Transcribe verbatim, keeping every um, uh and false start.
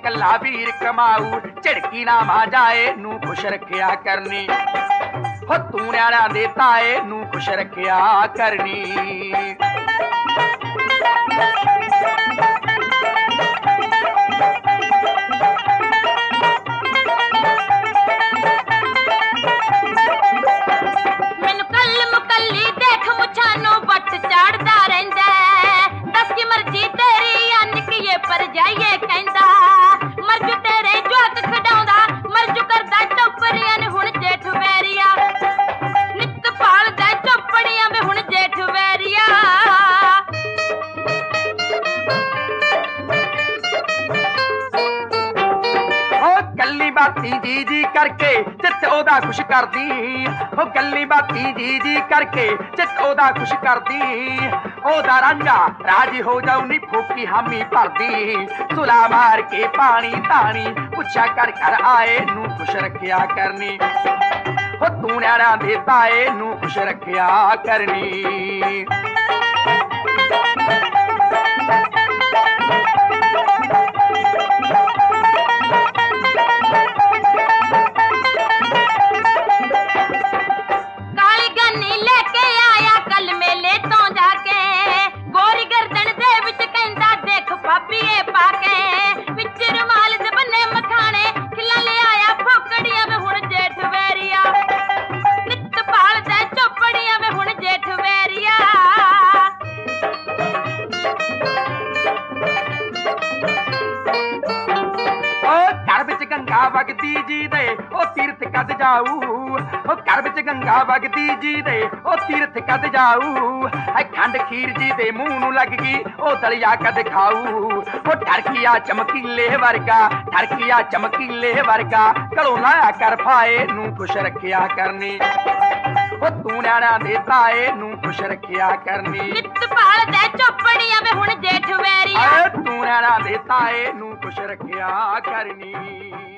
कल्ला वीर कमाऊ झिड़की ना मां जाए नू खुश रखिया करनी हो तू न्याणा दे ताए नू खुश रखिया करनी। मैनू कल मुकली देख मुछां नू वट चढ़दा रहिंदा दस की मर्जी तेरी अनकिए पर जाइए कहंदा मरजू तेरे जोक खडाउंदा मरजू करदा चौपड़ियां ने हुण जेठ वैरिया नित पालदा चौपड़ियां वे हुण जेठ वैरिया। गल्ली बाती जी जी करके चित ओदा खुश करदी हो गल्ली बाती जी जी करके चित ओदा खुश करदी ओदा रांझा राजी हो जाऊ नी फूकी हामी भरदी सुला मार के पानी तानी पुछा कर कर आए नू खुश रखिया करनी हो तू न्याणा दे ताए नू खुश रखिया करनी। गंगा वगदी जी दे ओ तीर्थ कद जाऊ ओ घर विच गंगा वगदी जी दे ओ तीर्थ कद जाऊ है खंड खीर जी दे मुंह नू लग गई ओ दलिया कद खाऊ ओ ठरकिया चमकीले वर्गा ठरकिया चमकीले वर्गा घरों लाया कर फाए नू खुश रखिया करनी ओ तू न्याणा दे ताए नू खुश रखिया करनी नित पाल दे चौपड़ियां वे हुण जेठ वैरिया तू न्याणा दे ताए नू खुश रखिया करनी।